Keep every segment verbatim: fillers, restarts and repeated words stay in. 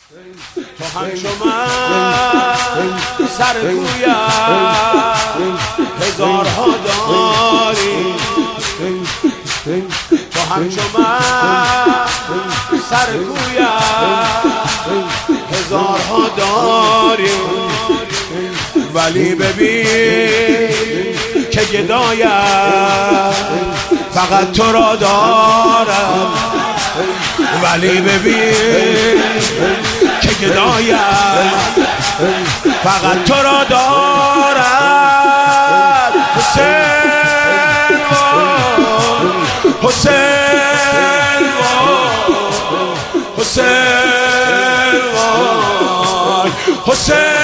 تو همچو من سر کویم هزارها داری، تو همچو من سر کویم هزارها داری، ولی ببین که گدایم فقط تو را دارم، ولی ببین که گدایم فقط تو را دارم. حسین حسین حسین حسین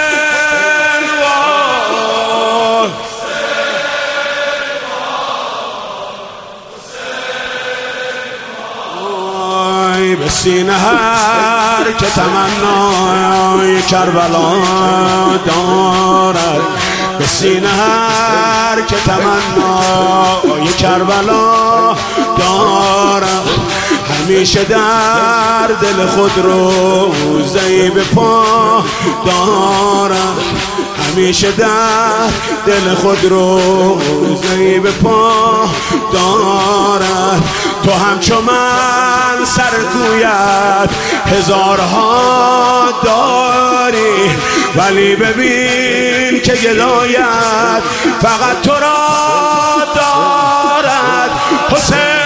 به سینه هر که تمنای کربلا دارد، به سینه هر که تمنای کربلا دارد، همیشه در دل خود روزه‌ای به پا دارد، همیشه در دل خود روزه‌ای به پا دارد. تو همچو من سر کویت هزارها داری، ولی ببین که گدایت فقط تو را دارد. حسین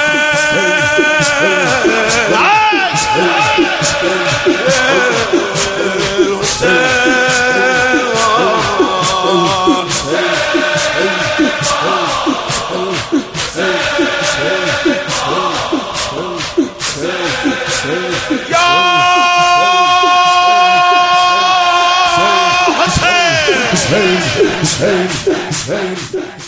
Hey, hey, hey, hey.